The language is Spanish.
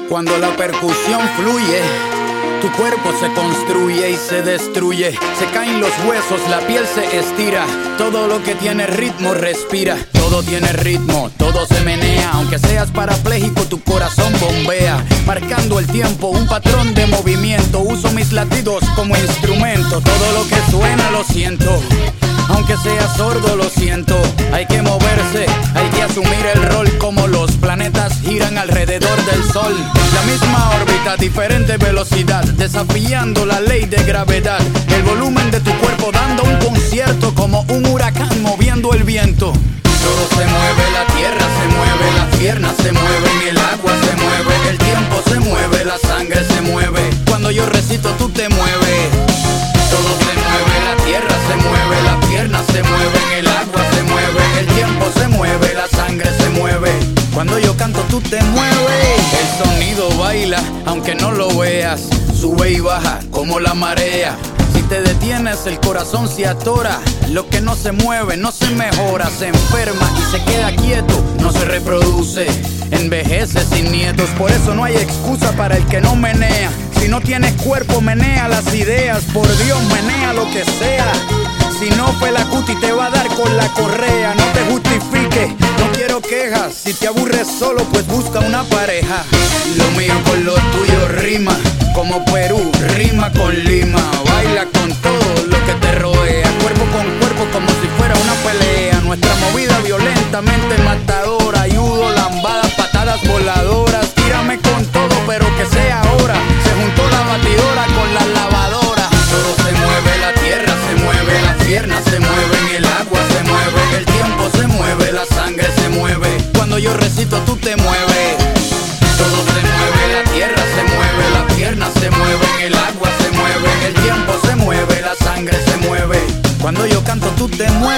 Cuando la percusión fluye, tu cuerpo se construye y se destruye. Se caen los huesos, la piel se estira. Todo lo que tiene ritmo respira. Todo tiene ritmo, todo se menea. Aunque seas parapléjico, tu corazón bombea, marcando el tiempo, un patrón de movimiento. Uso mis latidos como instrumento. Todo lo que suena lo siento, aunque sea sordo lo siento. Hay que moverse, hay que asumir el rol. Como los planetas giran alrededor del sol. La misma órbita, diferente velocidad, desafiando la ley de gravedad. El volumen de tu cuerpo dando un concierto, como un huracán moviendo el viento. Todo se mueve, la tierra se mueve, las piernas se mueven, el agua se mueve, el tiempo se mueve, la sangre se mueve. Cuando yo recito tú te mueves. Todo se mueve, la tierra se mueve, las piernas se mueven, el agua se mueve, el tiempo se mueve, la sangre se mueve. Cuando yo canto tú te mueves. El sonido baila, aunque no lo veas, sube y baja como la marea. Si te detienes el corazón se atora. Lo que no se mueve no se mejora. Se enferma y se queda quieto, no se reproduce, envejece sin nietos. Por eso no hay excusa para el que no menea. Si no tienes cuerpo, menea las ideas. Por Dios, menea lo que sea. Si no, Fela Kuti te va a dar con la correa. No te justifiques, no quiero quejas. Si te aburres solo, pues busca una pareja. Lo mío con lo tuyo rima, como Perú rima con Lima. Baila con todo lo que te rodea, cuerpo con cuerpo como si fuera una pelea. Nuestra movida violentamente matadora. Ayudo, lambadas, patadas voladoras. Tírame con todo, pero que sea ahora. Se juntó la batidora con la lavadora. Todo se mueve, la tierra se mueve, las piernas se mueven, el agua se mueve, el tiempo se mueve, la sangre se mueve. Cuando yo recito tú te mueves. Todo se mueve, la tierra se mueve, las piernas se mueven, el agua se mueve, el tiempo se mueve, la sangre se mueve. Cuando yo canto tú te mueves.